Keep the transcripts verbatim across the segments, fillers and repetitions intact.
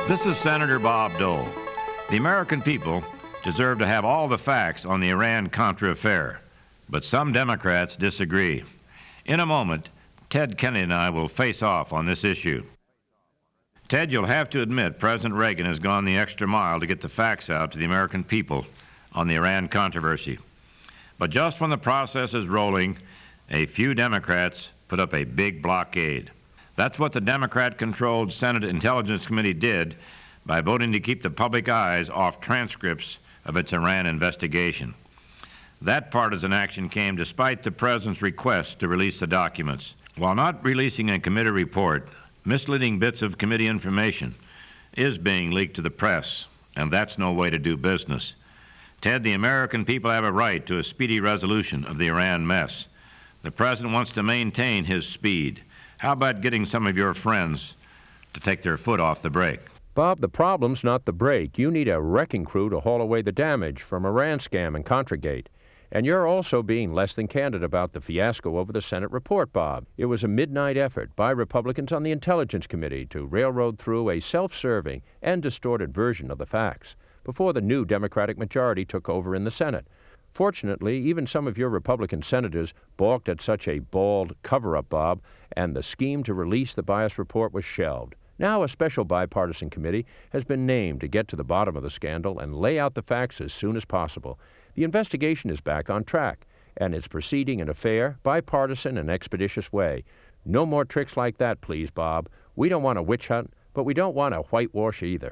This is Senator Bob Dole. The American people deserve to have all the facts on the Iran-Contra affair, but some Democrats disagree. In a moment, Ted Kennedy and I will face off on this issue. Ted, you'll have to admit President Reagan has gone the extra mile to get the facts out to the American people on the Iran controversy. But just when the process is rolling, a few Democrats put up a big blockade. That's what the Democrat-controlled Senate Intelligence Committee did by voting to keep the public eyes off transcripts of its Iran investigation. That partisan action came despite the President's request to release the documents. While not releasing a committee report, misleading bits of committee information is being leaked to the press, and that's no way to do business. Ted, the American people have a right to a speedy resolution of the Iran mess. The President wants to maintain his speed. How about getting some of your friends to take their foot off the brake? Bob, the problem's not the brake. You need a wrecking crew to haul away the damage from Iran scam and Contragate. And you're also being less than candid about the fiasco over the Senate report, Bob. It was a midnight effort by Republicans on the Intelligence Committee to railroad through a self-serving and distorted version of the facts before the new Democratic majority took over in the Senate. Fortunately, even some of your Republican senators balked at such a bald cover-up, Bob, and the scheme to release the bias report was shelved. Now a special bipartisan committee has been named to get to the bottom of the scandal and lay out the facts as soon as possible. The investigation is back on track, and it's proceeding in a fair, bipartisan, and expeditious way. No more tricks like that, please, Bob. We don't want a witch hunt, but we don't want a whitewash either.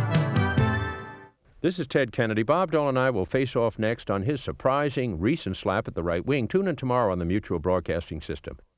This is Ted Kennedy. Bob Dole and I will face off next on his surprising recent slap at the right wing. Tune in tomorrow on the Mutual Broadcasting System.